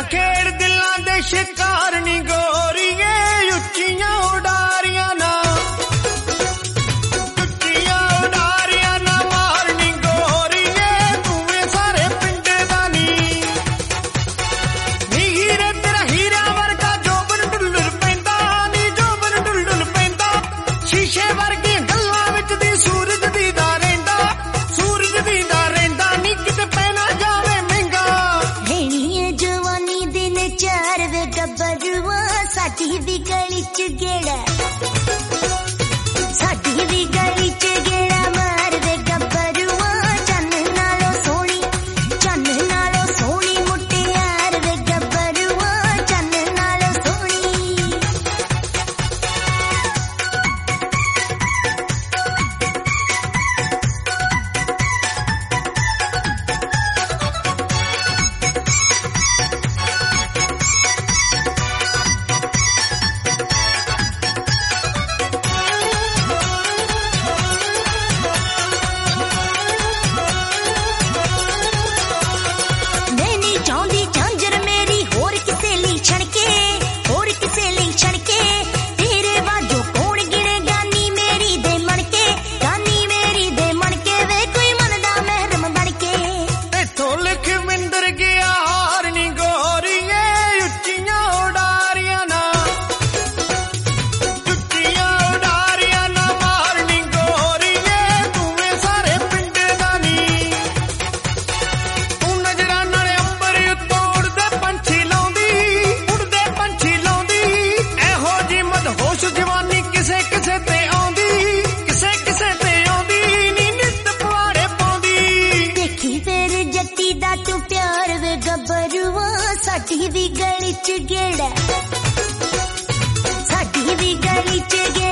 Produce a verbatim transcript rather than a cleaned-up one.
खेड़ दिलां दे शिकार नी गोरीए उच्चियां उडारियां ना उच्चियां उडारियां ना मारनी गोरीए तूवे सारे पिंड दा नी नी हीरे तेरा हीरा वर्गा जोबन डुल्लुर पैंदा नी जोबन डुल्लुर पैंदा शीशे वर्गी गल्लां विच दी सूरज दी दा रहिंदा सूरज दी दा रहिंदा नी किते पैना जावे महंगा चार वे गब्बरुआ साडी दी गली च गेड़ा साडी दी गली च गेड़ा मार वे गब्बरुआ चन्न नालों सोहनी चन्न नालों सोहनी मुटियार वे गब्बरुआ चन्न नालों सोहनी साडी दी गली च गेड़ा साडी दी गली च गेड़ा